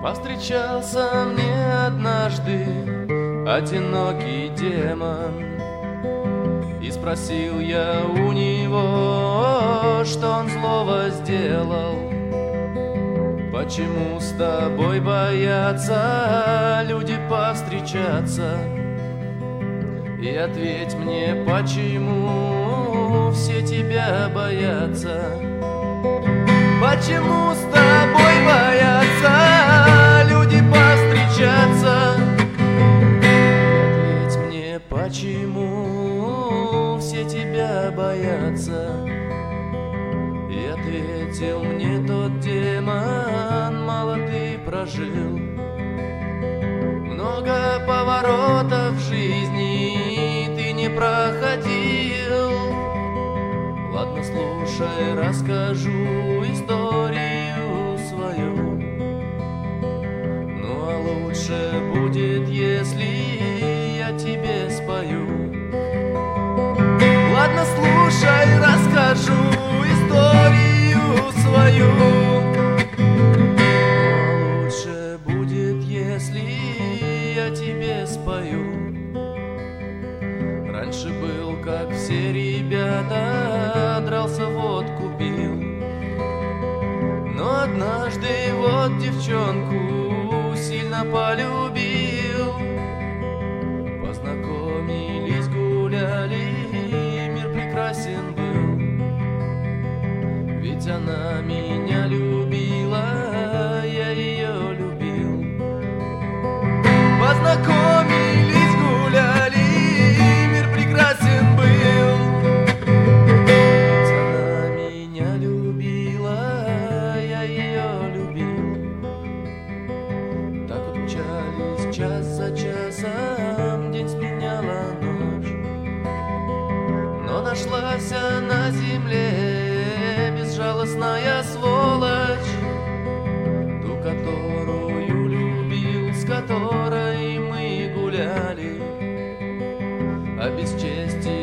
Повстречался мне однажды одинокий демон, и спросил я у него, что он злого сделал. Почему с тобой боятся люди повстречаться? И ответь мне, почему все тебя боятся? Почему с тобой боятся люди повстречаться? И ответь мне, почему все тебя боятся? И ответил мне тот демон: мало ты прожил, много поворотов в жизни ты не проходил. Ладно, слушай, расскажу историю свою. Ну а лучше будет, если я тебе спою. Ладно, слушай, расскажу историю свою. Но лучше будет, если я тебе спою. Раньше был, как все ребята, дрался, водку пил. Но однажды вот девчонку сильно полюбил. Познакомились, гуляли, мир прекрасен был. Ведь она меня любила, я ее любил. Познакомились, гуляли, мир прекрасен был. Ведь она меня любила, я ее любил. Так вот мчались час за часом, день сменяла ночь. Но нашлась на земле безжалостная сволочь, ту, которую любил, с которой мы гуляли. А без чести